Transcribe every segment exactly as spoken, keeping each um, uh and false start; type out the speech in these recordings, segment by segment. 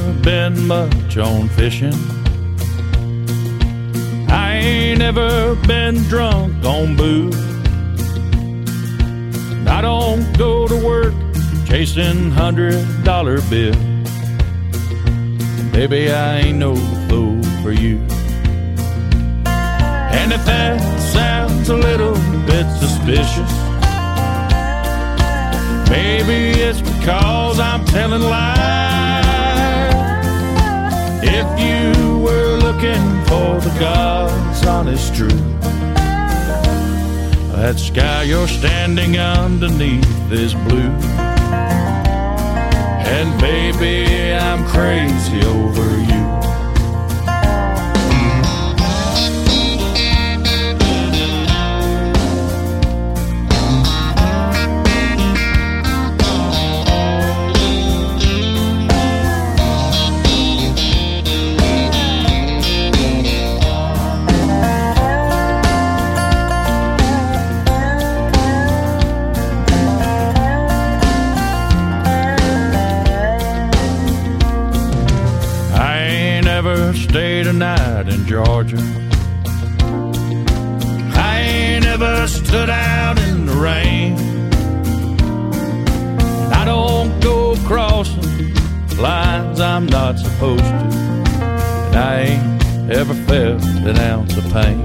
been much on fishing. I ain't ever been drunk on booze. I don't go to work chasing hundred dollar bills. Baby, I ain't no fool for you. And if that sounds a little bit suspicious, maybe it's because I'm telling lies. If you were looking for the God's honest truth, that sky you're standing underneath is blue. And baby, I'm crazy over you. Stayed a night in Georgia. I ain't ever stood out in the rain. I don't go crossing lines I'm not supposed to, and I ain't ever felt an ounce of pain.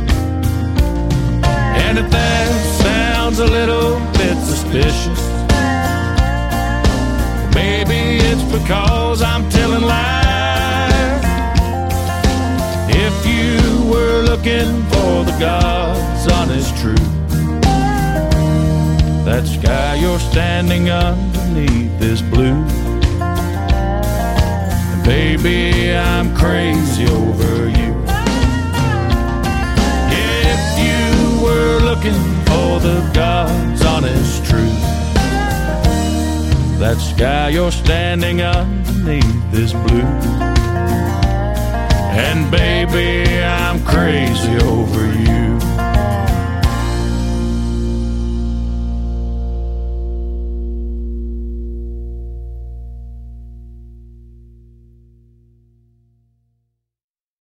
And if that sounds a little bit suspicious, maybe it's because I'm telling lies. If you were looking for the God's honest truth, that sky you're standing underneath is blue. And baby, I'm crazy over you. If you were looking for the God's honest truth, that sky you're standing underneath is blue. And baby, I'm crazy over you.